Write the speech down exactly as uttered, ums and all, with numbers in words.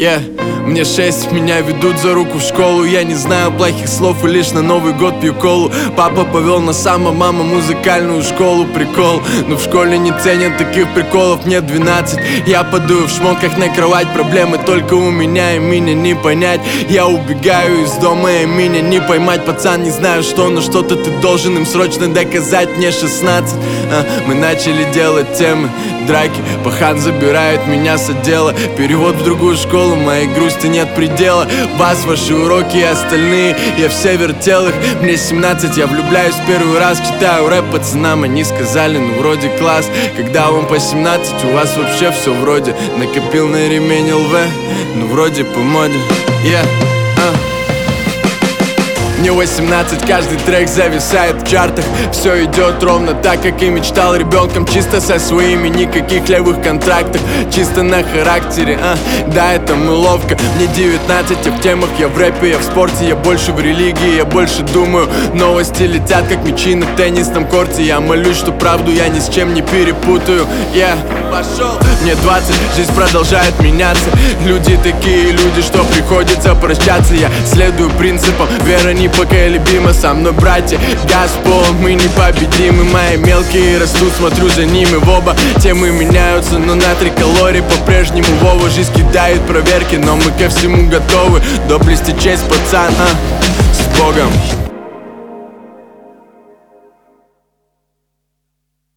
Yeah. Мне шесть, меня ведут за руку в школу. Я не знаю плохих слов и лишь на Новый год пью колу. Папа повел на само, мама музыкальную школу. Прикол, но в школе не ценят таких приколов. Мне двенадцать, я падаю в шмотках на кровать. Проблемы только у меня, и меня не понять. Я убегаю из дома, и меня не поймать. Пацан, не знаю что, но что-то ты должен им срочно доказать. Мне шестнадцать, а, мы начали делать темы драки. Пахан забирает меня с отдела. Перевод в другую школу, моей грусти нет предела. Вас, ваши уроки и остальные, я все вертел их. Мне семнадцать, я влюбляюсь первый раз. Читаю рэп пацанам, они сказали, ну вроде класс. Когда вам по семнадцать, у вас вообще все вроде. Накопил на ремень эл вэ, ну вроде по моде. Yeah, uh. Мне восемнадцать, каждый трек зависает в чартах. Все идет ровно так, как и мечтал ребенком. Чисто со своими, никаких левых контрактов. Чисто на характере, а, да, это мы ловко. Мне девятнадцать, я в темах, я в рэпе, я в спорте. Я больше в религии, я больше думаю. Новости летят, как мячи на теннисном корте. Я молюсь, что правду я ни с чем не перепутаю. Я yeah. Пошел. Мне двадцать, жизнь продолжает меняться. Люди такие люди, что приходится прощаться. Я следую принципам, вера непоколебима. Со мной братья, газ в пол, мы непобедимы. Мои мелкие растут, смотрю за ними в оба. Темы меняются, но на три калорий по-прежнему Вова. Жизнь кидает проверки, но мы ко всему готовы. Доблести честь, пацан, а, с Богом.